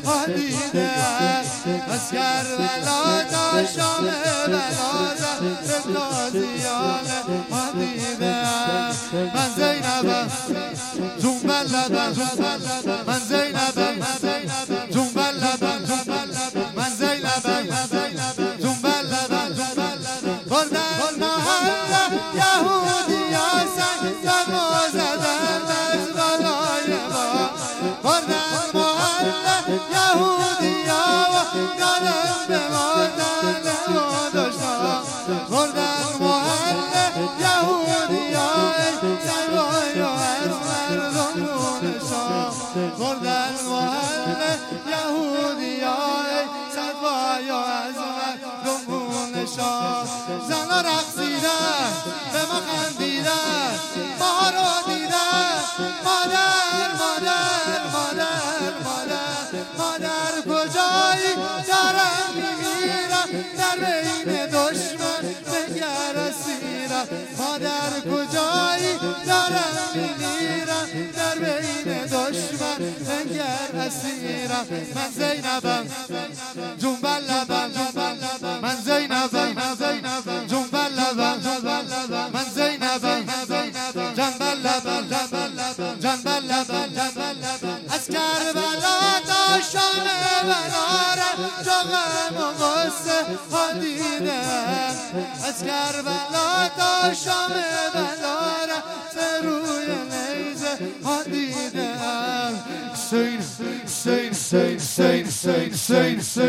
ها دیدم از کربلا تا شام بلازم تازیان ها دیدم من زینبم جون بلدم من زینبم جون بلدم من زینبم جون بلدم بردن محله یهودی ها سنگ ما زدن از بالای ما بردن محله یهودی ها و گلم به مردن ما داشتم بردن محله یهودی ها سنگای و از مردم رونشان بردن محله یهودی ها سنگای و از مردم رونشان زنا رقصیدن به ما خندیدن ما رو دیدن مادر مادر مادر مادر مادر کجایی دارم میمیرم در بین دشمن نگر اسیرم مادر کجایی دارم میمیرم در بین دشمن نگر اسیرم من زینبم جون بلبم من زینبم جون بلبم من زینبم جان بلبم جان بلبم از کربلا تا شام بلارم جغم و غصه ها دیدم از کربلا تا شام بلارم روی نیزه ها دیدم سین سین سین سین سین سین